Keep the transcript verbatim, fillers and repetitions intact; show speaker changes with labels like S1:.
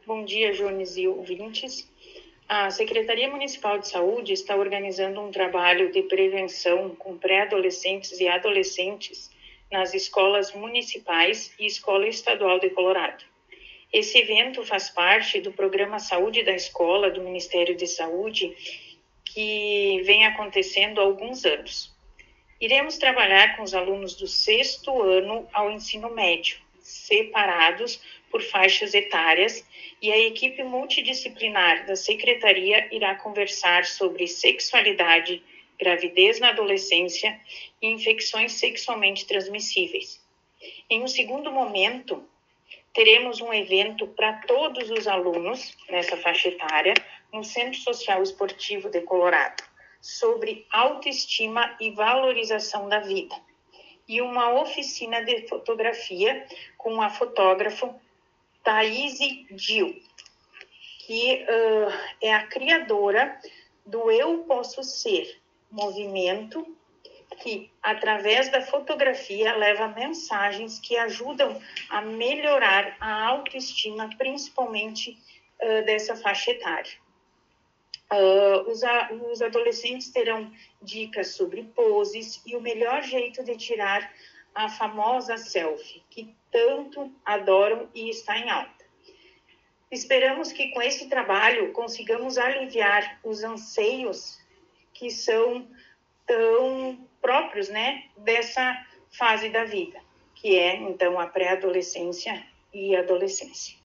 S1: Bom dia, Jones e ouvintes. A Secretaria Municipal de Saúde está organizando um trabalho de prevenção com pré-adolescentes e adolescentes nas escolas municipais e Escola Estadual de Colorado. Esse evento faz parte do Programa Saúde da Escola do Ministério de Saúde, que vem acontecendo há alguns anos. Iremos trabalhar com os alunos do sexto ano ao ensino médio, separados por faixas etárias, e a equipe multidisciplinar da Secretaria irá conversar sobre sexualidade, gravidez na adolescência e infecções sexualmente transmissíveis. Em um segundo momento, teremos um evento para todos os alunos nessa faixa etária no Centro Social Esportivo de Colorado, sobre autoestima e valorização da vida, e uma oficina de fotografia com a fotógrafa Thaís Gil, que uh, é a criadora do Eu Posso Ser, movimento que, através da fotografia, leva mensagens que ajudam a melhorar a autoestima, principalmente uh, dessa faixa etária. Uh, os, a, os adolescentes terão dicas sobre poses e o melhor jeito de tirar a famosa selfie, que tanto adoram e está em alta. Esperamos que com esse trabalho consigamos aliviar os anseios que são tão próprios, né, dessa fase da vida, que é, então, a pré-adolescência e adolescência.